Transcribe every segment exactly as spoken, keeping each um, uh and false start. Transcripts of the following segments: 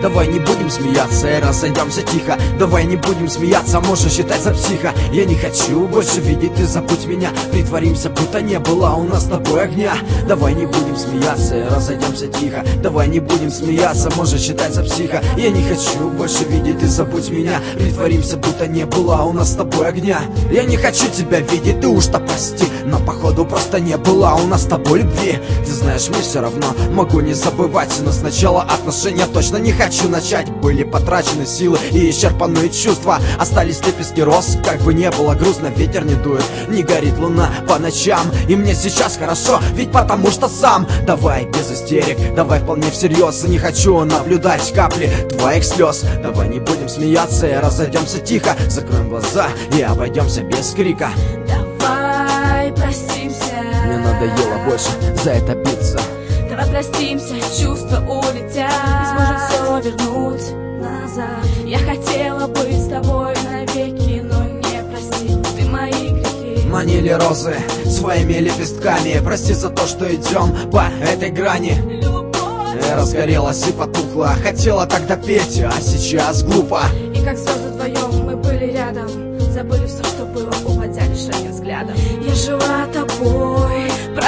Давай не будем смеяться и разойдемся тихо. Давай не будем смеяться, можно считать за психа. Я не хочу больше видеть, ты забудь меня. Притворимся, будто не было у нас с тобой огня. Давай не будем смеяться и разойдемся тихо. Давай не будем смеяться, можно считать за психа. Я не хочу больше видеть, ты забудь меня. Притворимся, будто не было у нас с тобой огня. Я не хочу тебя видеть, ты уж-то прости, но походу просто не было у нас с тобой любви. Ты знаешь, мне все равно, могу не забывать, но сначала отношения точно не хочу начать. Были потрачены силы и исчерпанные чувства. Остались лепестки роз, как бы не было грустно. Ветер не дует, не горит луна по ночам. И мне сейчас хорошо, ведь потому что сам. Давай без истерик, давай вполне всерьез. Не хочу наблюдать капли твоих слез. Давай не будем смеяться и разойдемся тихо. Закроем глаза и обойдемся без крика. Давай простимся, мне надоело больше за это биться. давай простимся, чувства улетят, не сможем все вернуть назад. Я хотела быть с тобой навеки, но не простил ты мои грехи. Манили розы своими лепестками. Прости за то, что идем по этой грани. Любовь Разгорелась и потухла. Хотела тогда петь, а сейчас глупо. и как звезды вдвоем мы были рядом. Забыли все, что было, уводя лишь одним взглядом. Я жила тобой,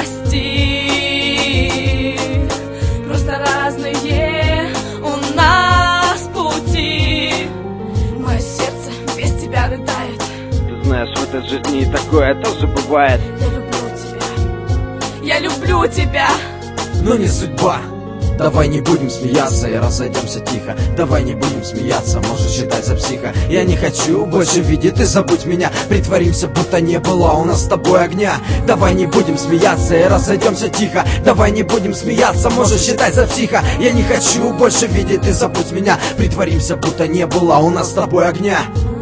прости. Просто разные у нас пути. Мое сердце без тебя рыдает. Ты знаешь, в этой жизни и такое тоже бывает. Я люблю тебя, я люблю тебя. Но не судьба. Давай не будем смеяться и разойдемся тихо. Давай не будем смеяться, можешь считать за психа. Я не хочу больше видеть, ты забудь меня. Притворимся, будто не было у нас с тобой огня. Давай не будем смеяться и разойдемся тихо. Давай не будем смеяться, можешь считать за психа. Я не хочу больше видеть, ты забудь меня. Притворимся, будто не было у нас с тобой огня.